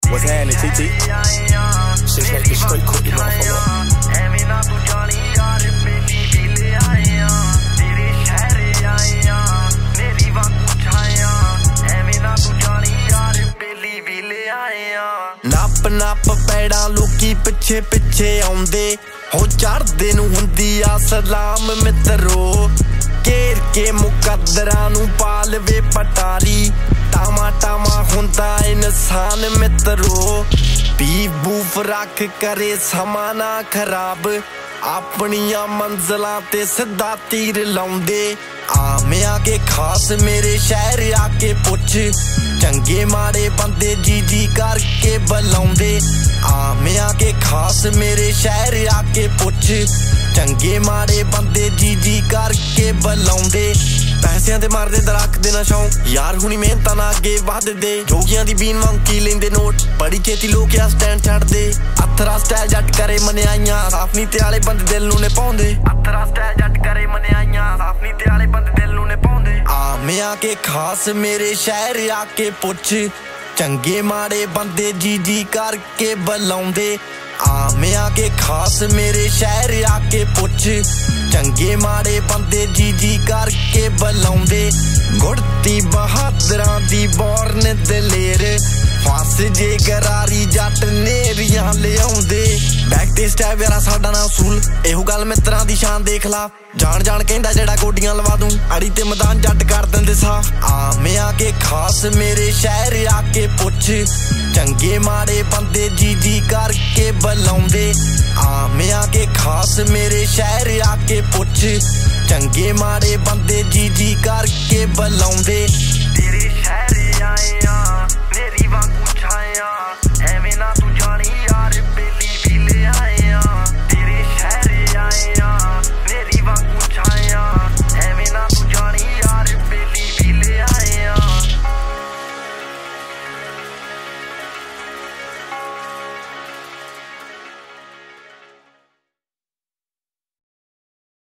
What's happening, TT? Shit's like this straight cookie, motherfucker. ਨੱਪ ਪੈੜਾਂ ਲੋਕੀ ਪਿੱਛੇ ਪਿੱਛੇ ਆਉਂਦੇ ਹੋ ਚੜਦੇ ਨੂੰ ਹੁੰਦੀ ਆ ਸਲਾਮ ਮਿੱਤਰੋ ਘੇਰ ਕੇ ਮੁਕੱਦਰਾਂ ਨੂੰ ਪਾ ਲਵੇ ਪਟਾਰੀ ਟਾਮਾ ਟਾਮਾ ਹੁੰਦਾ ਇਨਸਾਨ ਮਿੱਤਰੋ ਬੀਫ ਬੂਫ ਰੱਖ ਕਰੇ ਸਮਾਂ ਨਾ ਖਰਾਬ ਆਪਣੀਆਂ ਮੰਜ਼ਲਾਂ ਤੇ ਸਿੱਧਾ ਤੀਰ ਲਾਉਂਦੇ ਆਮਿਆਂ ਕੇ ਖਾਸ ਮੇਰੇ ਸ਼ਹਿਰ ਆ ਕੇ ਪੁੱਛ ਚੰਗੇ ਮਾੜੇ ਬੰਦੇ ਜੀ ਕਰਕੇ ਬੁਲਾਉਂਦੇ ਆਮਿਆਂ ਕੇ ਖਾਸ ਮੇਰੇ ਸ਼ਹਿਰ ਆ ਕੇ ਪੁੱਛ ਚੰਗੇ ਮਾੜੇ ਬੰਦੇ ਜੀ ਕਰਕੇ ਬੁਲਾਉਂਦੇ ਪੈਸਿਆਂ ਦੇ ਮਾਰਦੇ ਦਰਖਤ ਦੇ ਨਾ ਸ਼ੌਂਕ ਯਾਰ ਹੁਣੀ ਮਿਹਨਤਾਂ ਨਾ ਅੱਗੇ ਵੱਧਦੇ ਜੋਗੀਆਂ ਦੀ ਬੀਨ ਵਾਂਗ ਕੀ ਲੈਂਦੇ ਨੋਟ ਬੜੀ ਛੇਤੀ ਲੋਕ ਆ ਸਟੈਂਡ ਛੱਡਦੇ ਅਥਰਾ ਸਟਾਈਲ ਜੱਟ ਕਰੇ ਮਨਿਆਈਆਂ ਸਾਫ ਨੀਤੇ ਵਾਲੇ ਬੰਦੇ ਦਿਲ ਨੂੰ ਨੇ ਪਾਉਂਦੇ ਅਥਰਾ ਸਟਾਈਲ ਜੱਟ ਕਰੇ ਮਨਿਆਈਆਂ ਸਾਫ ਨੀਤੇ ਵਾਲੇ ਬੰਦੇ ਦਿਲ ਨੂੰ ਨੇ ਪਾਉਂਦੇ ਆਮਿਆਂ ਕੇ ਖਾਸ ਮੇਰੇ ਸ਼ਹਿਰ ਆ ਕੇ ਪੁੱਛ ਚੰਗੇ ਮਾੜੇ ਬੰਦੇ ਜੀ ਕਰਕੇ ਬੁਲਾਉਂਦੇ ਆਮਿਆਂ ਕੇ ਖਾਸ ਮੇਰੇ ਸ਼ਹਿਰ ਆ ਕੇ ਪੁੱਛ ਚੰਗੇ ਮਾੜੇ ਬੰਦੇ ਜੀ ਕਰਕੇ ਬੁਲਾਉਂਦੇ ਗੁੜਤੀ ਬਹਾਦਰਾਂ ਦੀ ਬੋਰਨ ਦਲੇਰ ਫਸ ਜੇ ਗਰਾਰੀ ਜੱਟ ਨੇਰੀਆਂ ਲਿਆਉਂਦੇ ਬੈਕ ਤੇ ਸਟੈਪ ਯਾਰਾ ਸਾਡਾ ਨਾ ਅਸੂਲ ਇਹੋ ਗੱਲ ਮਿੱਤਰਾਂ ਦੀ ਸ਼ਾਨ ਦੇਖ ਲਾ ਜਾਣ ਕਹਿੰਦਾ ਜਿਹੜਾ ਗੋਡੀਆਂ ਲਵਾ ਦੂੰ ਅੜੀ ਤੇ ਮੈਦਾਨ ਜੱਟ ਕਰ ਦਿੰਦੇ ਸਾਹ ਆਮਿਆਂ ਕੇ ਖਾਸ ਮੇਰੇ ਸ਼ਹਿਰ ਆ ਕੇ ਪੁੱਛ ਚੰਗੇ ਮਾੜੇ ਬੰਦੇ ਜੀ ਕਰਕੇ ਬੁਲਾਉਂਦੇ ਆਮਿਆਂ ਕੇ ਖਾਸ ਮੇਰੇ ਸ਼ਹਿਰ ਆ ਕੇ ਪੁੱਛ ਚੰਗੇ ਮਾੜੇ ਬੰਦੇ ਜੀ ਕਰਕੇ ਬੁਲਾਉਂਦੇ ਤੇਰੇ ਸ਼ਹਿਰ ਆਏ